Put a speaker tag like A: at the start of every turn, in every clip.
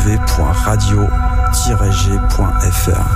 A: www.radio-g.fr.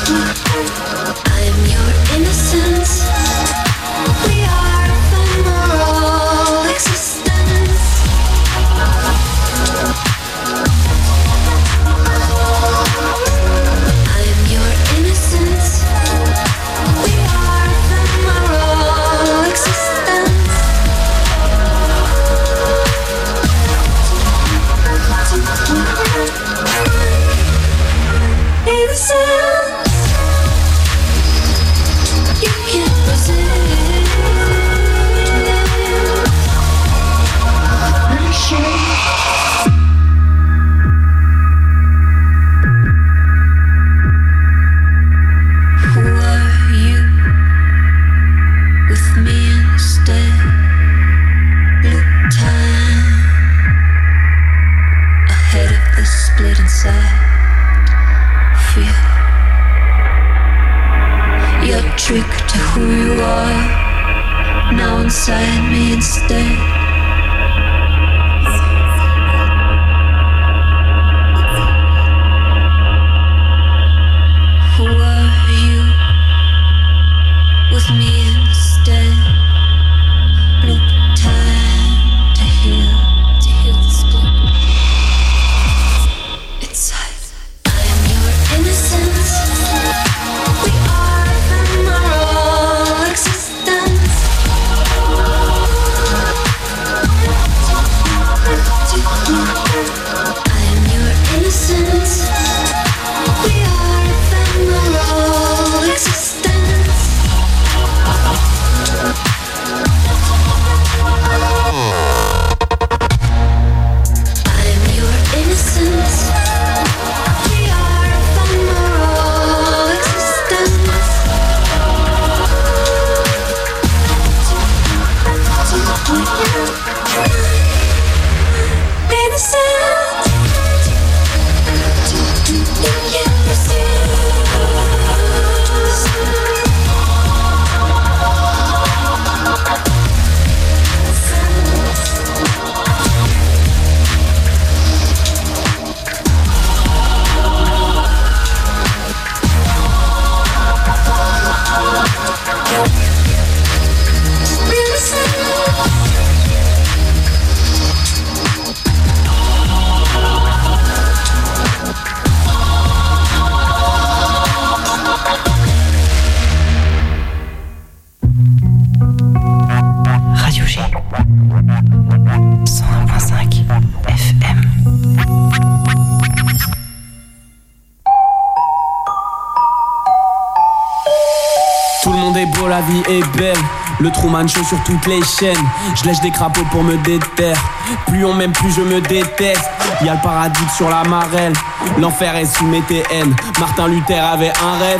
A: La vie est belle, le Truman Show sur toutes les chaînes. Je lèche des crapauds pour me déterre. Plus on m'aime, plus je me déteste. Y'a le paradis sur la marelle, l'enfer est sous mes TN. Martin Luther avait un rêve,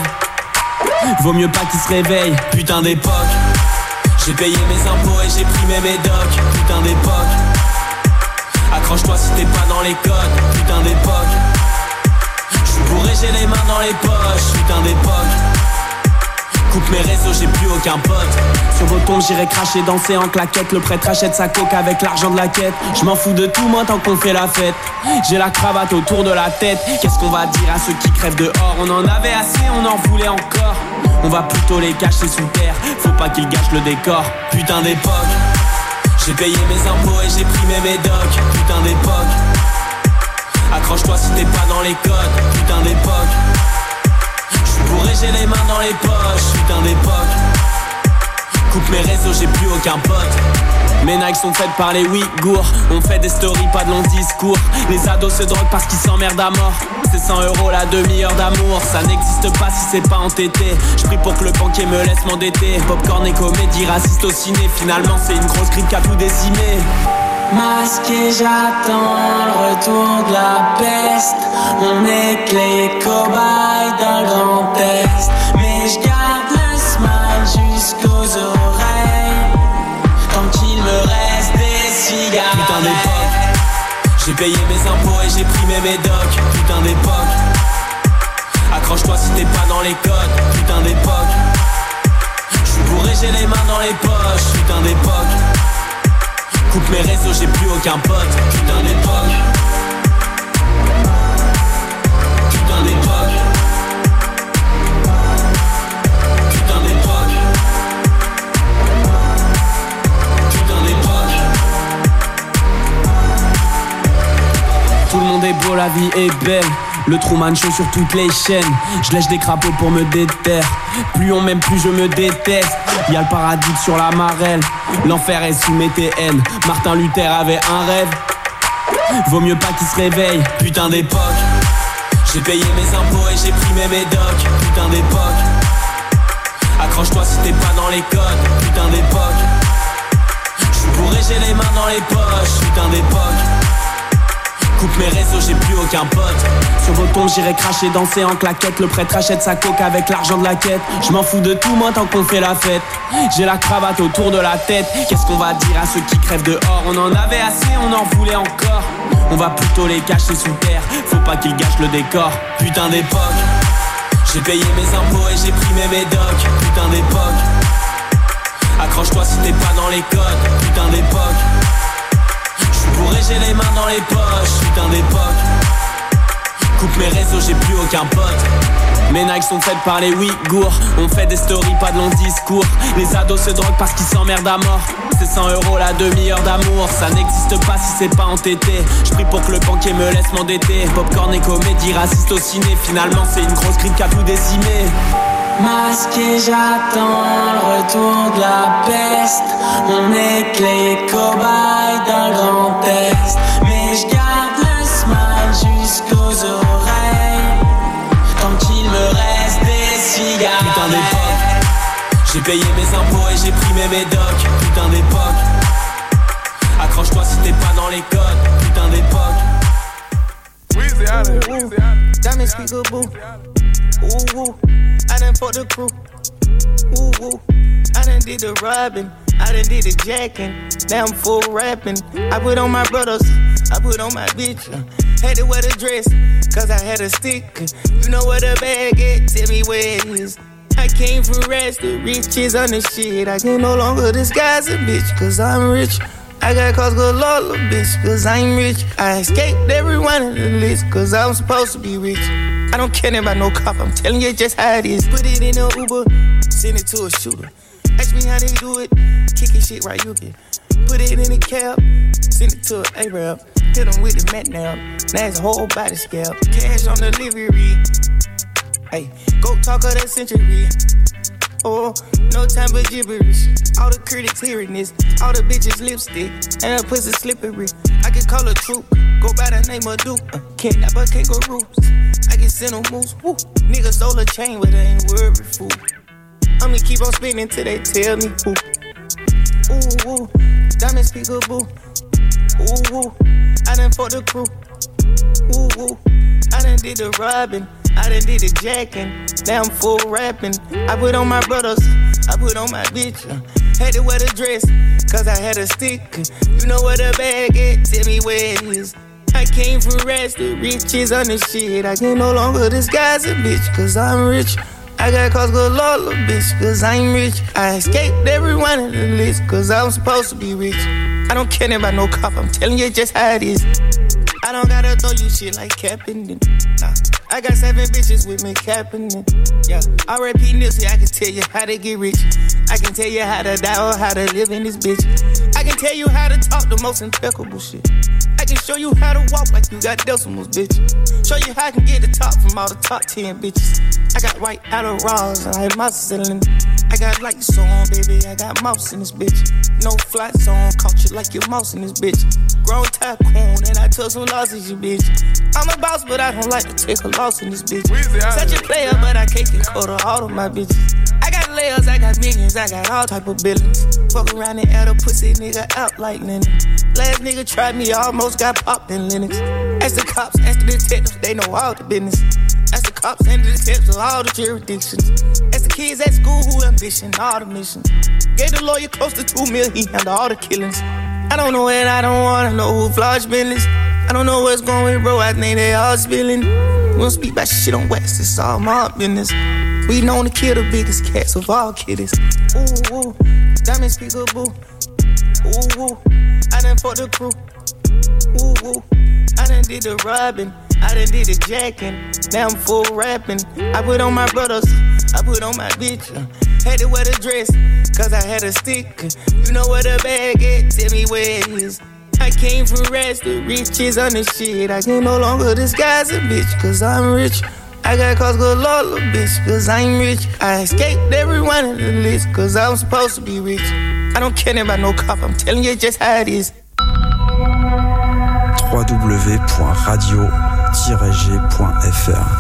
A: vaut mieux pas qu'il se réveille. Putain d'époque, j'ai payé mes impôts et j'ai pris mes médocs. Putain d'époque, accroche-toi si t'es pas dans les codes. Putain d'époque, j'suis bourré, j'ai les mains dans les poches. Putain d'époque, coupe mes réseaux, j'ai plus aucun pote. Sur vos tombes, j'irai cracher, danser en claquette. Le prêtre achète sa coke avec l'argent de la quête. Je m'en fous de tout, moi, tant qu'on fait la fête. J'ai la cravate autour de la tête. Qu'est-ce qu'on va dire à ceux qui crèvent dehors? On en avait assez, on en voulait encore. On va plutôt les cacher sous terre. Faut pas qu'ils gâchent le décor. Putain d'époque, j'ai payé mes impôts et j'ai pris mes médocs. Putain d'époque, accroche-toi si t'es pas dans les codes. Putain d'époque, bourré, j'ai les mains dans les poches. Putain d'époque, coupe mes réseaux, j'ai plus aucun pote. Mes Nike sont faites par les Ouïghours. On fait des stories, pas de longs discours. Les ados se droguent parce qu'ils s'emmerdent à mort. C'est 100 € la demi-heure d'amour. Ça n'existe pas si c'est pas entêté. J'prie pour que le banquier me laisse m'endetter. Popcorn et comédie, raciste au ciné. Finalement c'est une grosse grippe qui a tout décimé. Masqué, j'attends le retour de la peste. On est que les cobayes d'un grand test. Mais je garde le smile jusqu'aux oreilles, tant qu'il me reste des cigarettes. Putain d'époque, j'ai payé mes impôts et j'ai pris mes médocs. Putain d'époque, accroche-toi si t'es pas dans les codes. Putain d'époque, j'suis bourré, j'ai les mains dans les poches. Putain d'époque, coupe mes réseaux, j'ai plus aucun pote. Putain d'époque, putain d'époque, la vie est belle. Le Truman Show sur toutes les chaînes. Je lèche des crapauds pour me déterre. Plus on m'aime, plus je me déteste. Y'a le paradis sur la marelle. L'enfer est sous mes TN. Martin Luther avait un rêve. Vaut mieux pas qu'il se réveille. Putain d'époque. J'ai payé mes impôts et j'ai pris mes médocs. Putain d'époque. Accroche-toi si t'es pas dans les codes. Putain d'époque. J'suis bourré, j'ai les mains dans les poches. Putain d'époque. Coupe mes réseaux, j'ai plus aucun pote. Sur vos tombes, j'irai cracher, danser en claquette. Le prêtre achète sa coke avec l'argent de la quête. Je m'en fous de tout, moi, tant qu'on fait la fête. J'ai la cravate autour de la tête. Qu'est-ce qu'on va dire à ceux qui crèvent dehors? On en avait assez, on en voulait encore. On va plutôt les cacher sous terre. Faut pas qu'ils gâchent le décor. Putain d'époque. J'ai payé mes impôts et j'ai pris mes médocs. Putain d'époque. Accroche-toi si t'es pas dans les codes. Putain d'époque. Bourré, j'ai les mains dans les poches, putain d'époque. Coupe mes réseaux, j'ai plus aucun pote. Mes Nike sont faites par les Ouïghours. On fait des stories, pas de longs discours. Les ados se droguent parce qu'ils s'emmerdent à mort. C'est 100 € la demi-heure d'amour. Ça n'existe pas si c'est pas entêté. J'prie pour que le banquier me laisse m'endetter. Popcorn et comédie, raciste au ciné. Finalement c'est une grosse grippe qui a tout décimé. Masqué, j'attends le retour de la peste. On est que les cobayes d'un grand test. Mais je garde le smile jusqu'aux oreilles. Tant qu'il me reste des cigares. Putain d'époque. J'ai payé mes impôts et j'ai pris mes médocs. Putain d'époque. Accroche-toi si t'es pas dans les codes. Putain d'époque.
B: Diamond speaker boo. Ooh, ooh. I done fought the crew. Ooh, ooh. I done did the robbing. I done did the jacking. Now I'm full rapping. I put on my brothers. I put on my bitch. Had to wear the dress, cause I had a stick. You know where the bag at? Tell me where it is. I came from rest, the riches on the shit. I can no longer disguise a bitch, cause I'm rich. I got cause galore, bitch, cause I'm rich. I escaped every one of the list, cause I'm supposed to be rich. I don't care about no cop, I'm telling you just how it is. Put it in a Uber, send it to a shooter. Ask me how they do it, kicking shit right, you can. Put it in a cab, send it to an Arab. Hit him with the mat now, now it's a whole body scalp. Cash on delivery, hey, go talk of that century. Oh, no time for gibberish. All the critics hearing this, all the bitches lipstick, and her pussy slippery. I can call her troop, go by the name of Duke. Kidnap a kangaroos, I can send them moose. Woo. Niggas stole a chain, but they ain't worried fool. I'ma keep on spinning till they tell me who. Ooh, ooh, diamond speaker boo. Ooh, ooh, I done fought the crew. Ooh, ooh, I done did the robbing. I done did the jacking, now I'm full rapping. I put on my brothers, I put on my bitch. Had to wear the dress, cause I had a stick. You know where the bag at, tell me where it is. I came from rest, the riches on the shit. I can no longer disguise a bitch, cause I'm rich. I got cause galore, bitch, cause I'm rich. I escaped every one of the list, cause I'm supposed to be rich. I don't care about no cop, I'm telling you just how it is. I don't gotta throw you shit like Kaepernick, nah. I got 7 bitches with me Kaepernick, yeah. R.I.P. Nipsey, I can tell you how to get rich. I can tell you how to die or how to live in this bitch. I can tell you how to talk the most impeccable shit. I can show you how to walk like you got decimals, bitch. Show you how I can get the top from all the top 10 bitches. I got white Adderalls and I have my cylinder. I got lights on, baby, I got mouse in this bitch. No flats on, caught you like your mouse in this bitch. Grown tycoon and I took some losses, you bitch. I'm a boss, but I don't like to take a loss in this bitch. Such a player, but I can't get caught all of my bitches. I got layers, I got millions, I got all type of billions. Fuck around and add a pussy nigga out like Lennon. Last nigga tried me, almost got popped in Linux. Ask the cops, ask the detectives, they know all the business. Ask the cops and the detectives of all the jurisdictions. Ask the kids at school who ambition, all the missions. Gave the lawyer close to 2 million, he handled all the killings. I don't know it, I don't wanna know who flaws business. I don't know what's going bro, I think they all spilling. We don't speak about shit on wax, it's all my business. We known to kill the biggest cats of all kiddies. Ooh, ooh, diamond speaker boo. Ooh, ooh, I done fought the crew. Ooh, ooh, I done did the robbing. I done did the jacking, now I'm full rapping. I put on my brothers, I put on my bitch. Had to wear the dress, cause I had a stick. You know where the bag at, tell me where it is. I I came from rest, the riches on the shit. I can no longer disguise a bitch, cause I'm rich. I got cause galore, bitch, cause I'm rich. I escaped every one of the list, cause I'm supposed to be rich. I don't care about no cop, I'm telling you just how it is.
C: www.radio-g.fr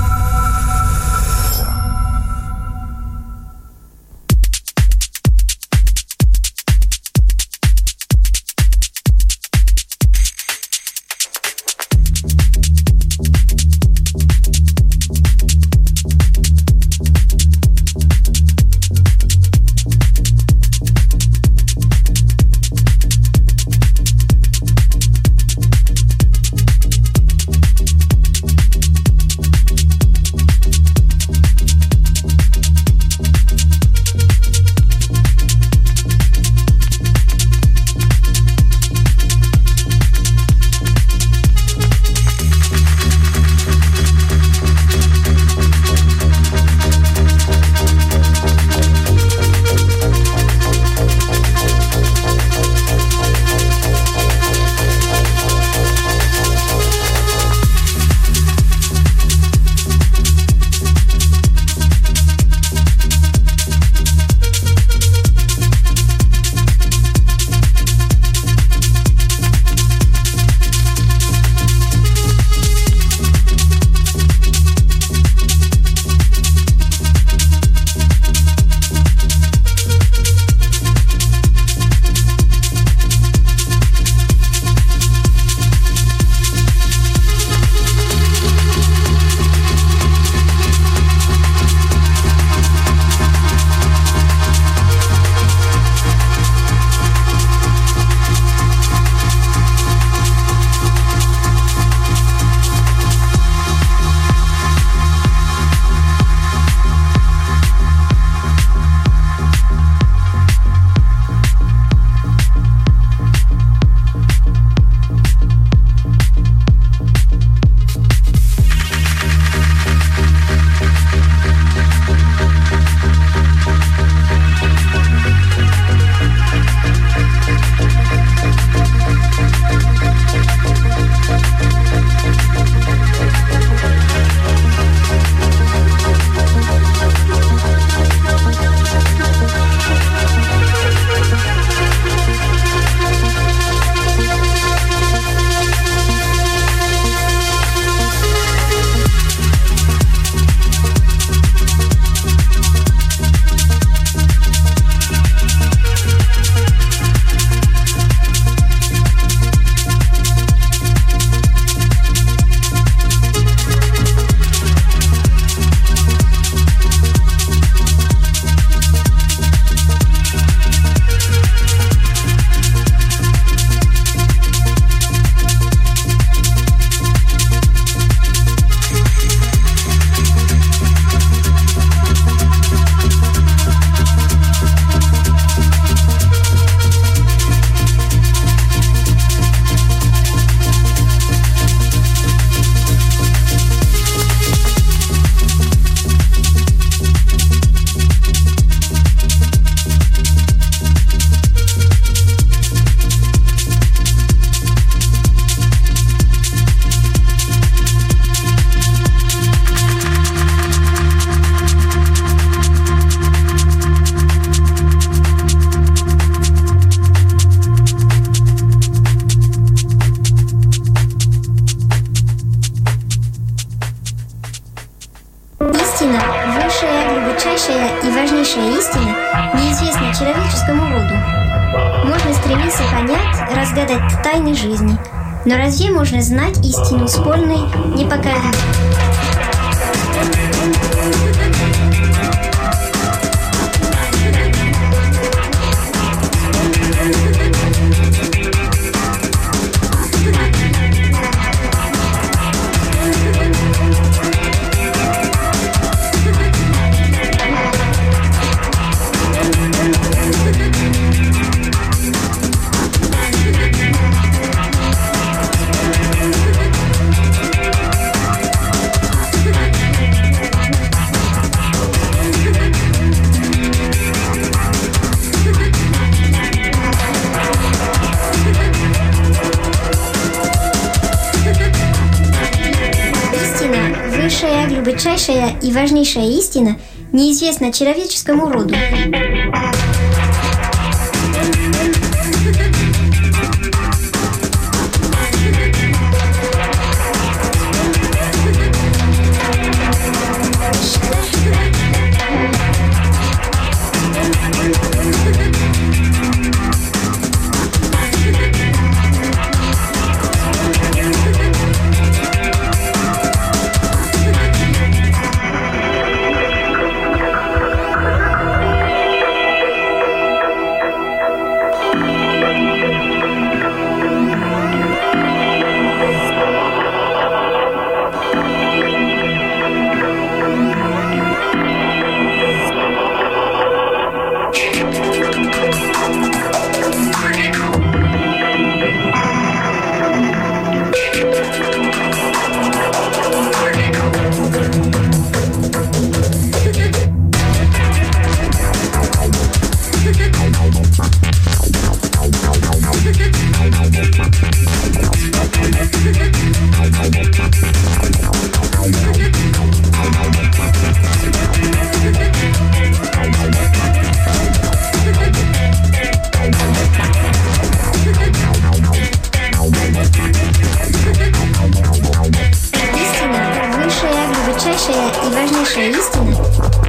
D: Величайшая и важнейшая истина неизвестна человеческому роду. Можно стремиться понять, разгадать тайны жизни, но разве можно знать истину с полной непоколебимостью? глубочайшая и важнейшая истина, неизвестна человеческому роду. И важнейшая истина.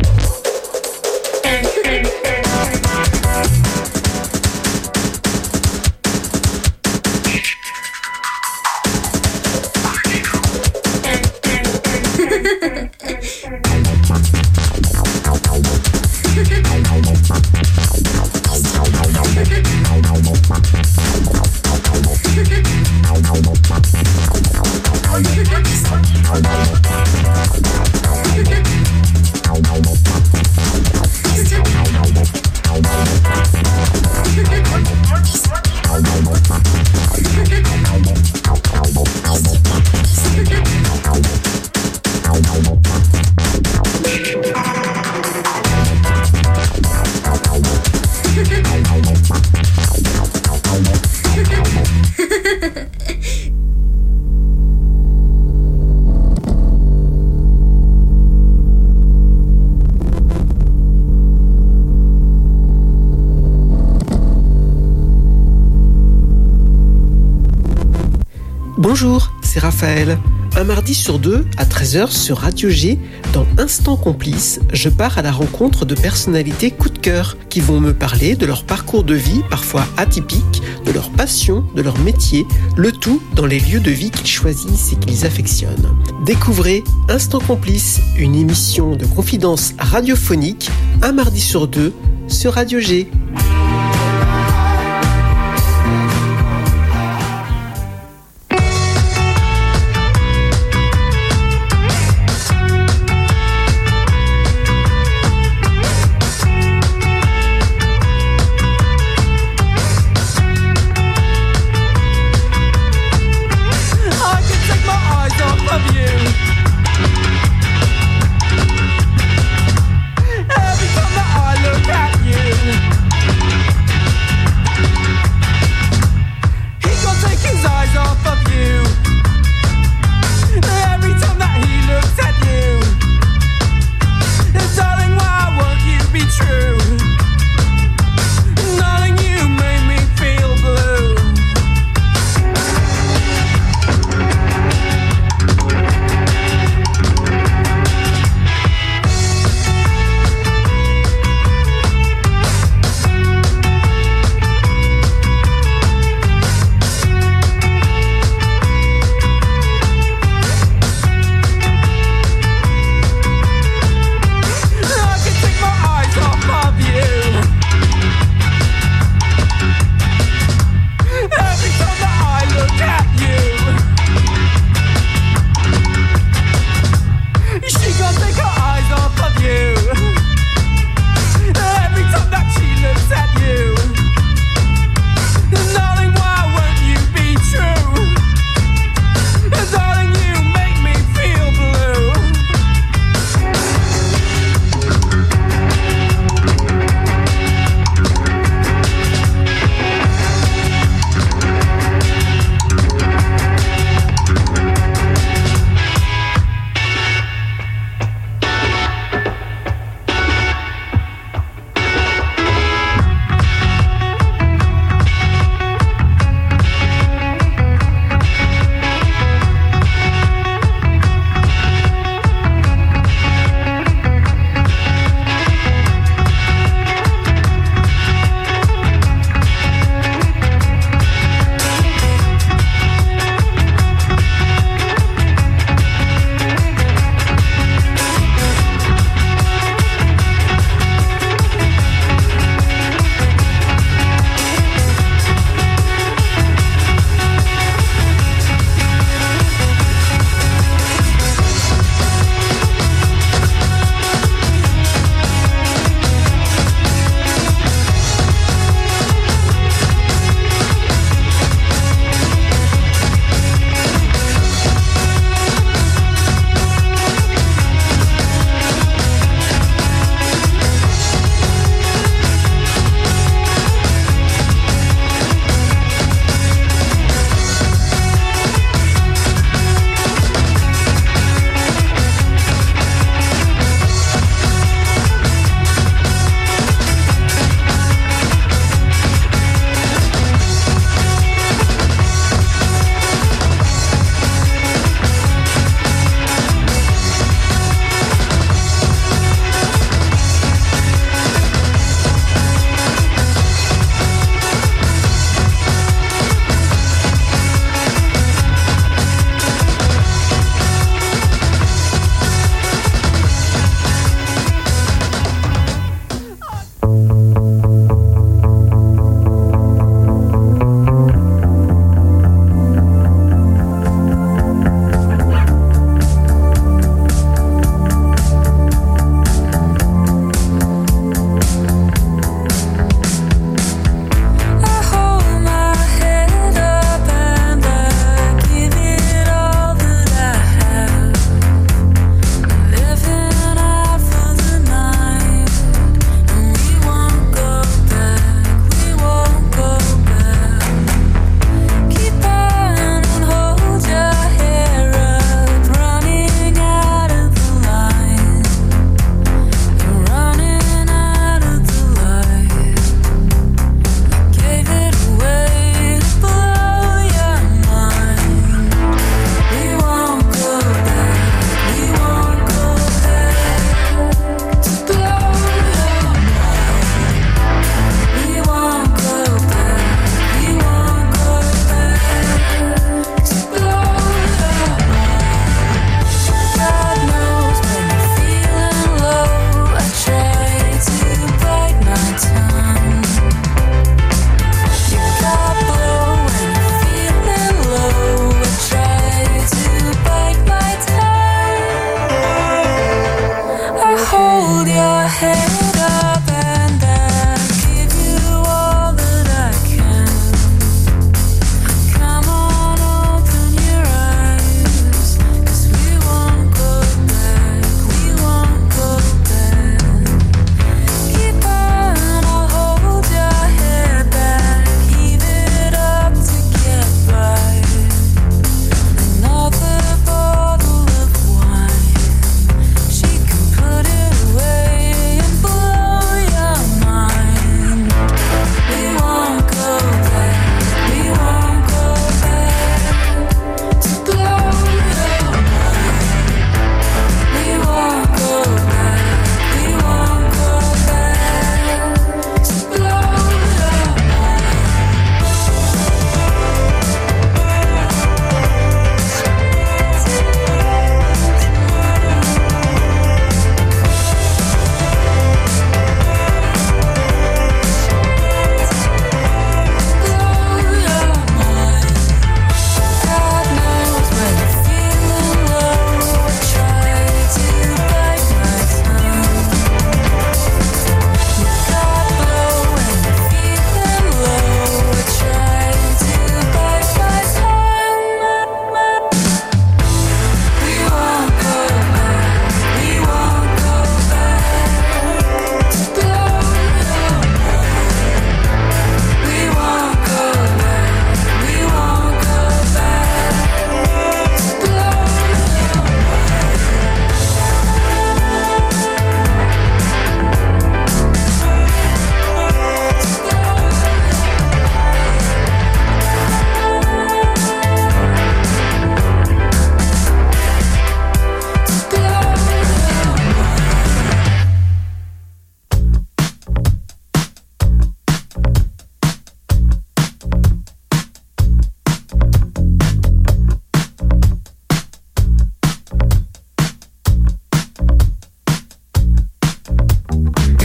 E: Bonjour, c'est Raphaël. Un mardi sur deux, à 13h sur Radio G, dans Instant Complice, je pars à la rencontre de personnalités coup de cœur qui vont me parler de leur parcours de vie, parfois atypique, de leur passion, de leur métier, le tout dans les lieux de vie qu'ils choisissent et qu'ils affectionnent. Découvrez Instant Complice, une émission de confidence radiophonique, un mardi sur deux, sur Radio G.
F: Every time that I look at you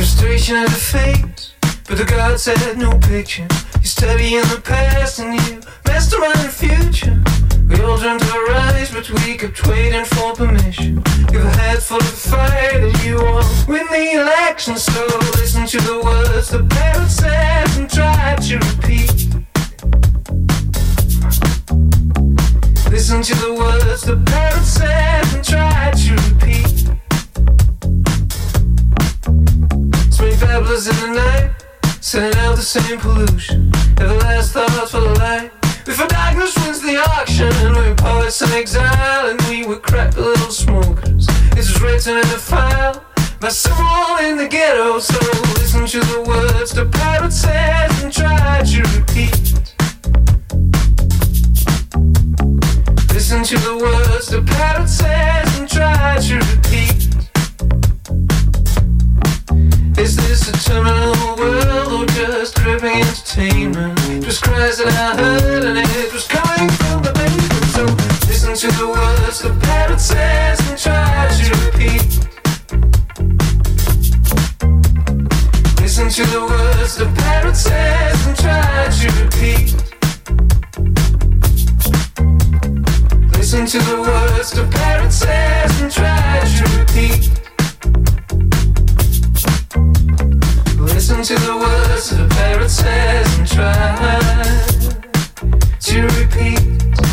F: Frustration of the fate, but the gods had no picture. You study in the past and you mastermind the future. We all dreamed to rise, but we kept waiting for permission. You have a head full of fire that you won't win the election. So listen to the words the parrot said and try to repeat. Listen to the words the parrot said and try to repeat. Swing babblers in the night, sending out the same pollution. Ever last thoughts for the light. Before darkness wins the auction, we're poets in exile and we were crack little smokers. This is written in a file by someone in the ghetto. So listen to the words the parrot says and try to repeat. Listen to the words the parrot says and try to repeat. Is this a terminal world or just gripping entertainment? It was cries that I heard and it was coming from the basement. So listen to the words the parrot says and try to repeat. Listen to the words the parrot says and try to repeat. Listen to the words the parrot says and try to repeat. Listen to the words the parrot says and try to repeat.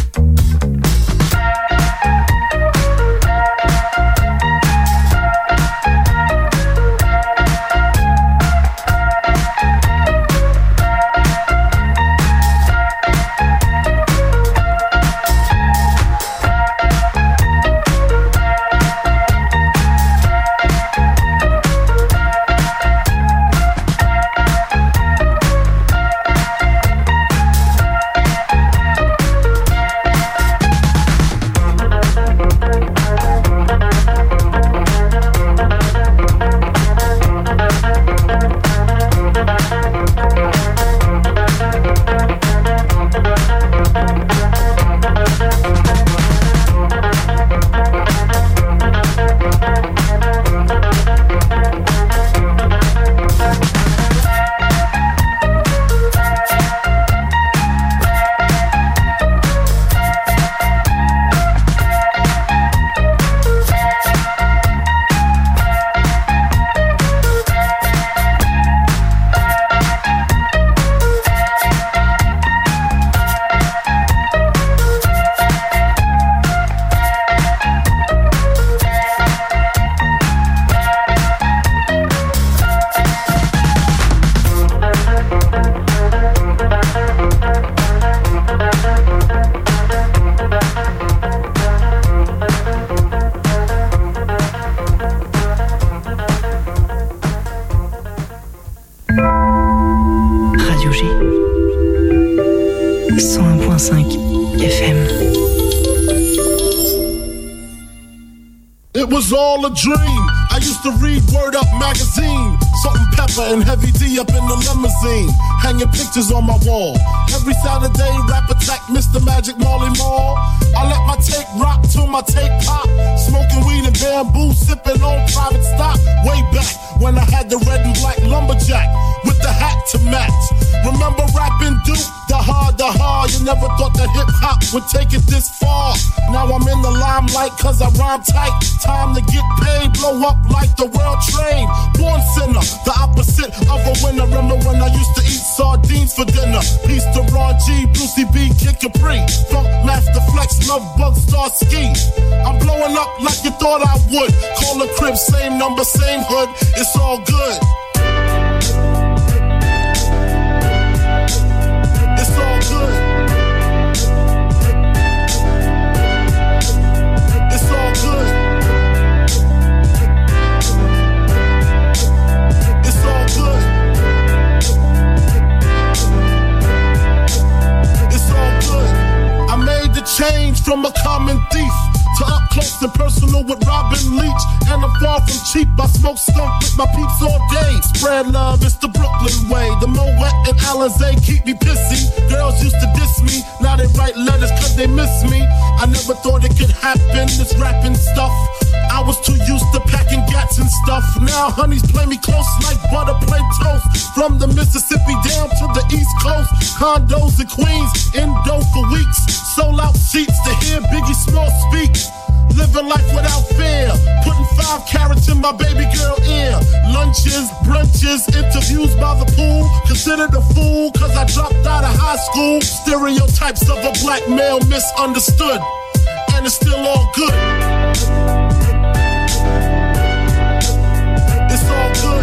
G: All a dream. I used to read Word Up magazine, Salt and Pepper and Heavy D up in the limousine, hanging pictures on my wall. Every Saturday, Rap Attack, Mr. Magic, Marley Marl. I let my tape rock till my tape pop, smoking weed and bamboo, sipping on private stock. Way back when I had the red and black lumberjack with the hat to match. Remember rapping Duke, the hard. You never thought that hip hop would take it this far. Now I'm in the limelight cause I rhyme tight. Time to get paid, blow up like the world trade. Born sinner, the opposite of a winner. Remember when I used to eat sardines for dinner? Peace to Ron G, Brucey B, Kid Capri, Funk Master Flex, Love Bug, Star Ski. I'm blowing up like you thought I would. Call a crib, same number, same hood. It's all good. It's all good. It's all good. It's all good. It's all good. I made the change from a common thief to up close and personal with Robin Leach. And I'm far from cheap, I smoke skunk with my peeps all day. Spread love, it's the Brooklyn way. The Moet and Alizé keep me pissy. Girls used to diss me, now they write letters cause they miss me. I never thought it could happen, this rapping stuff. I was too used to packing gats and stuff. Now honeys play me close like butter play toast. From the Mississippi down to the East Coast. Condos in Queens, indo for weeks. Sold out seats to hear Biggie Small speak. Living life without fear. Putting 5 carats in my baby girl ear. Lunches, brunches, interviews by the pool. Considered a fool cause I dropped out of high school. Stereotypes of a black male misunderstood. And it's still all good. It's all good.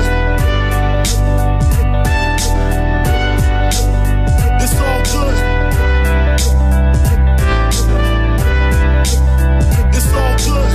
G: It's all good. It's all good.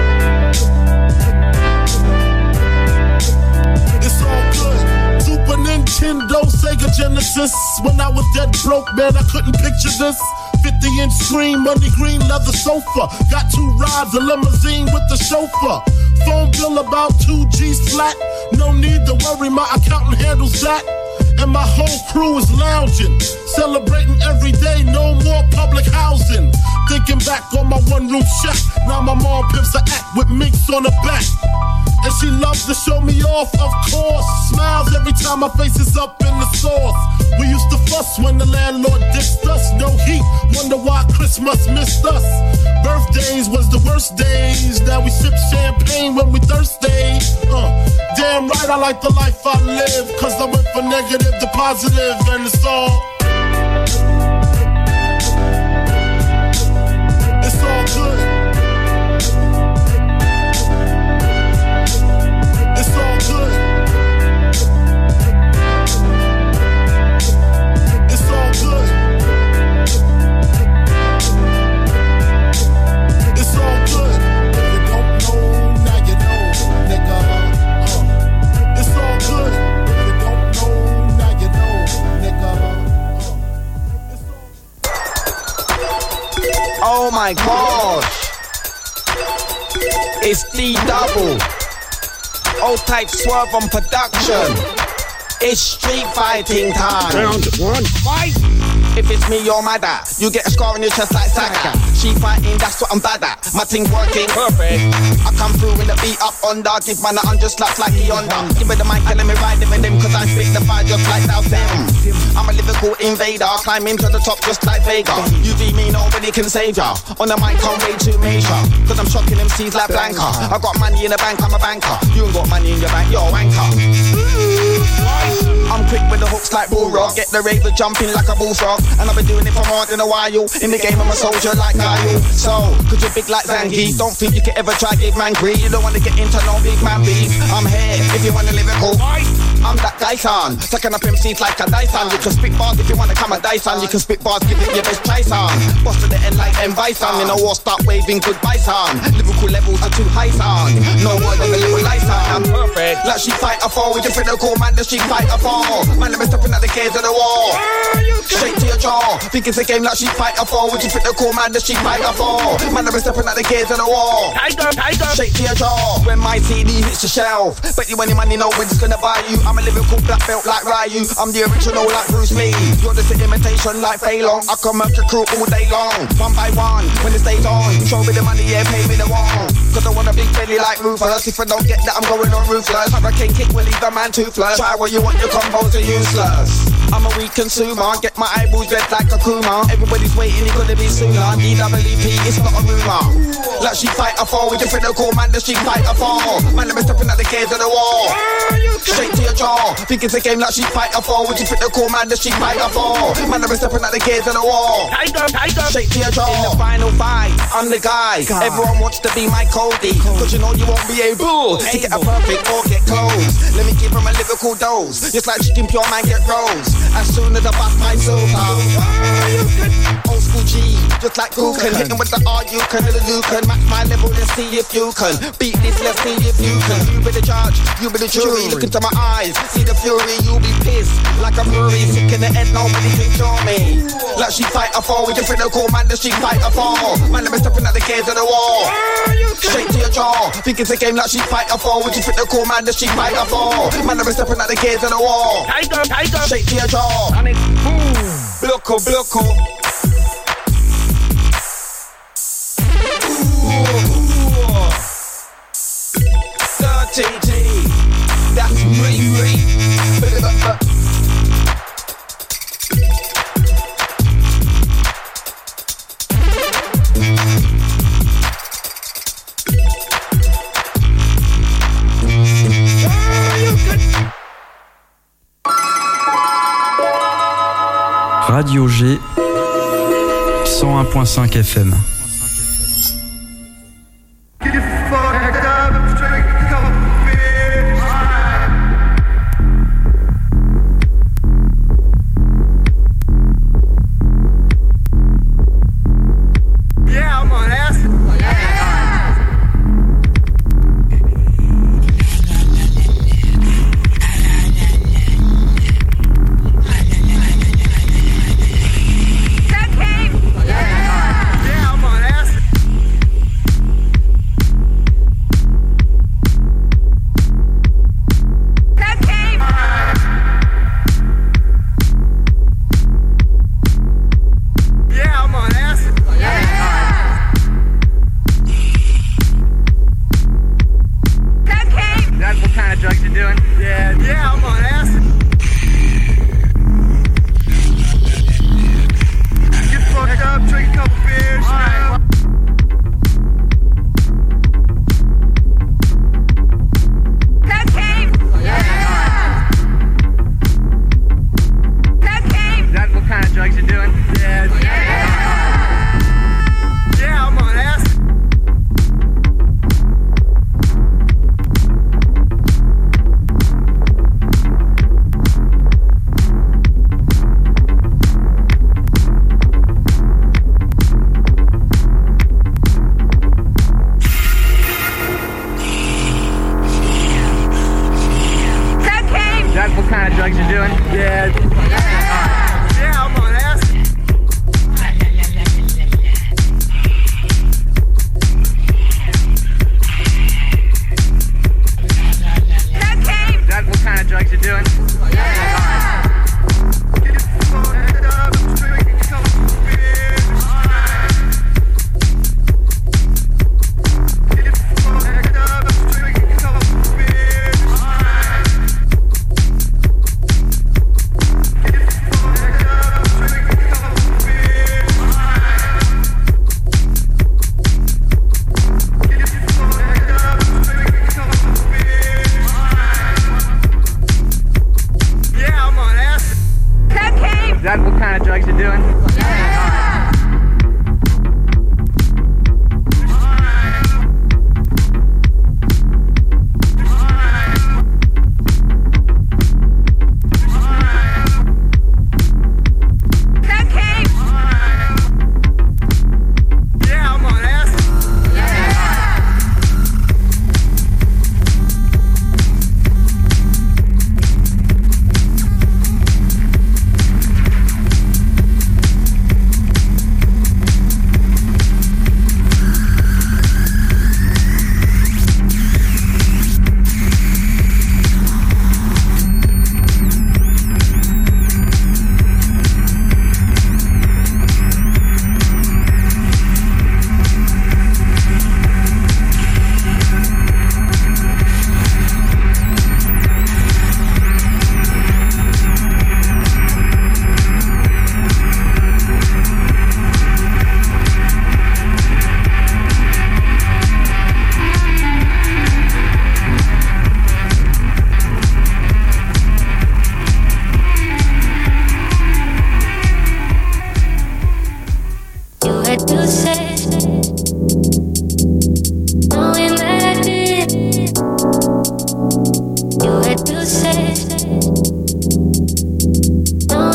G: It's all good. Super Nintendo, Sega Genesis. When I was dead broke, man, I couldn't picture this. 50-inch screen, money green leather sofa. Got 2 rides, a limousine with the chauffeur. Phone bill about 2 G's flat. No need to worry, my accountant handles that. And my whole crew is lounging, celebrating every day, no more public housing. Thinking back on my one-room shack. Now my mom pimps a act with minks on her back. And she loves to show me off, of course. Smiles every time my face is up in the sauce. We used to fuss when the landlord dissed us. No heat, wonder why Christmas missed us. Birthdays was the worst days. Now we sip champagne when we thirsty. Damn right I like the life I live. Cause I went from negative to positive and it's all. It's all good. It's all good. It's all good. It's all good. If you don't know, now you know, nigga. It's all good. If you don't know, now you know, nigga.
H: Oh my gosh. It's D-Double. Old type Swerve on production. It's street fighting time.
I: Round 1, fight!
H: If it's me or my dad, you get a scar on your chest like Saka. She fighting, that's what I'm bad at. My thing's working perfect. I come through with the beat up under. Give man a 100 slaps like the under. Give me the mic and let me ride it with them. Cause I spit the fire just like South Them. I'm a lyrical invader. Climbing to the top just like Vega. You be me, nobody can save ya. On the mic I'm way too major. Cause I'm shocking MCs like Blanca. I got money in the bank, I'm a banker. You ain't got money in your bank, you're a wanker. I'm quick with the hooks like Bullrock. Get the raver jumping like a bullfrog. And I've been doing it for more than a while. In the game I'm a soldier like Kyle. So, cause you're big like Zangief. Don't think you can ever try give man greed. You don't wanna get into no big man beef. I'm here if you wanna lyrical. I'm that Dyson. Sucking up MCs like a Dyson. You can spit bars if you wanna come a Dyson. You can spit bars, give it your best try, son. Boss to the end like M. Bison. In a war, start waving goodbye, son. Lyrical levels are too high, son. No word of a little light, son. I'm perfect. Like she fight a fall with your friend, call man, the she fight a fall. Man, I'm stepping at the gears of the war. Straight to your jaw. Think it's a game like she fight a fall. Would you fit the call man, the she fight a fall. Man, I'm stepping at the gears of the war. Tiger. Straight to your jaw. When my CD hits the shelf, bet you any money know when it's gonna buy you. I'm a lyrical black belt like Ryu. I'm the original like Bruce Lee. You're just an imitation like Phaelon. I can work your crew all day long. One by one, when the stage on. Show me the money, yeah, pay me the one. Cause I want a big belly like Rufus. If I don't get that, I'm going on ruthless. Hurricane kick will leave a man toothless. Try what you want, your combos are useless. I'm a weak consumer, get my eyeballs red like a Kuma. Everybody's waiting, it's gonna be sooner. DWP, it's not a rumor. Like she fight a fall with your friend, call man, the she fight a fall. Man, I'm stepping at the gears of the war. Straight to your jaw. Think it's a game like she fight a fall with your friend, call man, the she fight a fall. Man, I'm stepping at the gears of the war. Straight to your jaw. In the final fight, I'm the guy. Everyone wants to be my Cody. Cause you know you won't be able to get a perfect or get close. Let me give him a lyrical dose. Just like chicken pure man get rolls. as soon as I bust my sofa. Old school G, just like Gookin. Hit him with the R, you can, the Lucan. Match my level, let's see if you can. Beat this, let's see if you can. You be the judge, you be the jury. Look into my eyes, see the fury. You'll be pissed, like a Murray. Sick in the head, nobody can cure me. Like she fight a fall, with your finna call man, the she fight a fall. Man, let me stepping at the gates of the wall. Straight to your jaw, think it's a game like she fight a fall. With your finna call man, the she fight a fall. Man, let me stepping at the gates of the wall. Straight to your jaw. Blocko, blocko. TT, that's Riri.
C: Radio G 101.5 FM.
I: No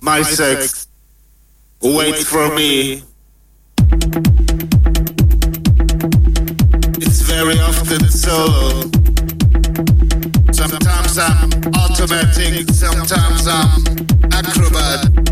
I: my sex, wait for me. It's very often solo. Sometimes I'm automatic, sometimes I'm acrobat.